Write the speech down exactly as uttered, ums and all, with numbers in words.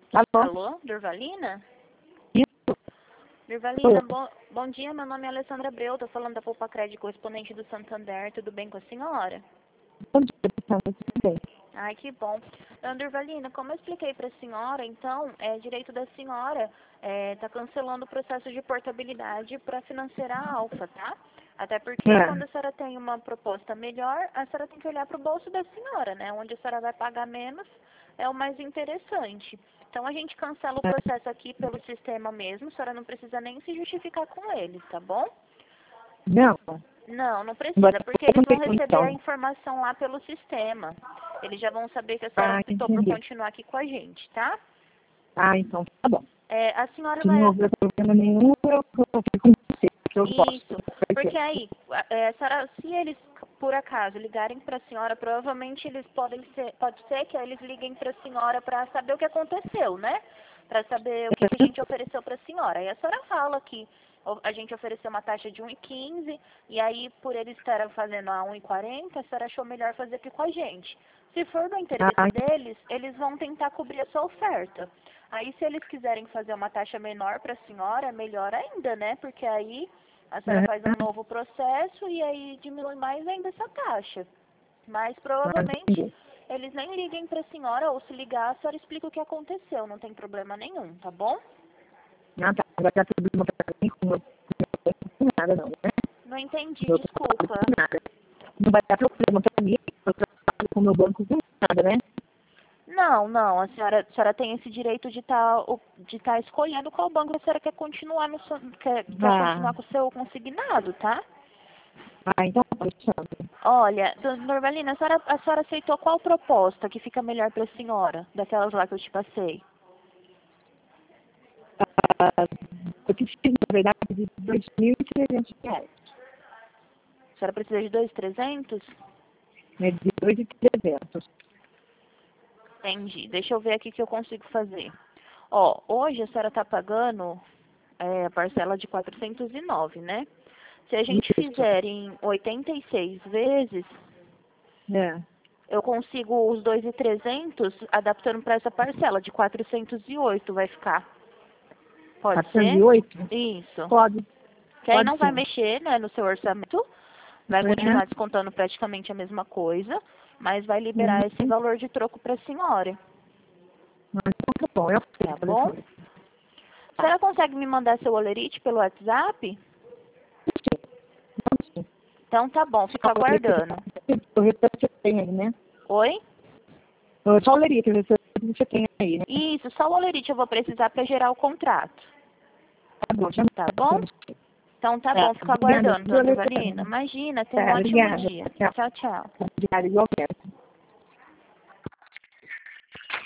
Alô? Alô, Durvalina? Isso. Durvalina, bom, bom dia, meu nome é Alessandra Abreu, estou falando da Poupa Crédito, correspondente do Santander, tudo bem com a senhora? Bom dia, Alessandra, tudo bem? Ai, que bom. Dona Durvalina, como eu expliquei para a senhora, então, é direito da senhora está cancelando o processo de portabilidade para a financeira Alfa, tá? Até porque É. quando a senhora tem uma proposta melhor, a senhora tem que olhar para o bolso da senhora, né? Onde a senhora vai pagar menos é o mais interessante. Então a gente cancela o processo aqui pelo sistema mesmo, a senhora não precisa nem se justificar com eles, tá bom? Não. Não, não Mas precisa, porque eles não vão tem receber a condição. informação lá pelo sistema. Eles já vão saber que a senhora Ah, optou por entendi. continuar aqui com a gente, tá? Ah, então tá bom. É, a senhora Se não vai... houver problema nenhum, eu vou ficar com você, que eu posso. Isso, porque aí, é, a senhora, se eles, por acaso, ligarem para a senhora, provavelmente eles podem ser, pode ser que eles liguem para a senhora para saber o que aconteceu, né? Para saber o que, que a gente ofereceu para a senhora. Aí a senhora fala que a gente ofereceu uma taxa de um e quinze, e aí, por eles estarem fazendo a um e quarenta, a senhora achou melhor fazer aqui com a gente. Se for do interesse Ah, deles, eles vão tentar cobrir a sua oferta. Aí, se eles quiserem fazer uma taxa menor para a senhora, melhor ainda, né? Porque aí a senhora faz um novo processo e aí diminui mais ainda essa taxa. Mas ah, provavelmente entendi. eles nem liguem para a senhora, ou se ligar, a senhora explica o que aconteceu, não tem problema nenhum, tá bom? Ah, tá. Não vai dar problema pra mim, com meu com nada, não, né? Não entendi, Eu desculpa. com nada. Não vai dar problema pra mim, eu trabalho com meu banco com nada, né? Não, não, a senhora, a senhora tem esse direito de estar de tá escolhendo qual banco a senhora quer continuar, no seu, quer, quer Ah, continuar com o seu consignado, tá? ah então tá, Alexandre. Olha, dona Norvalina, a senhora, a senhora aceitou qual proposta que fica melhor para a senhora, daquelas lá que eu te passei? Ah, eu preciso, na verdade, de dois mil e trezentos reais. A senhora precisa de dois mil e trezentos? Né? De dois mil e trezentos. Entendi. Deixa eu ver aqui o que eu consigo fazer. Ó, hoje a senhora está pagando é, a parcela de quatrocentos e nove, né? Se a gente Isso. fizer em oitenta e seis vezes, É. eu consigo os dois mil e trezentos adaptando para essa parcela de quatrocentos e oito vai ficar. Pode quatrocentos ser? e oito? Isso. Pode. Que aí Pode não vai sim. mexer, né, no seu orçamento, vai Uhum. continuar descontando praticamente a mesma coisa, mas vai liberar esse Uhum. valor de troco para a senhora, Ah, então tá bom, eu tá aceito, bom? Alexandre. A senhora consegue me mandar seu olerite pelo WhatsApp? Então, sim. Então tá bom, fico Só o Lerite aguardando. o restante você tem aí, né? Oi? Só o Lerite, o restante você tem aí, né? Isso, só o olerite eu vou precisar para gerar o contrato, Tá bom, já tá bom? Então tá tá. bom, fico Obrigada, aguardando, viu, dona Evalina. Alexandre? Imagina, tenha um Tá, ótimo obrigada. dia. Tchau. Tchau, tchau. Obrigada, igualmente.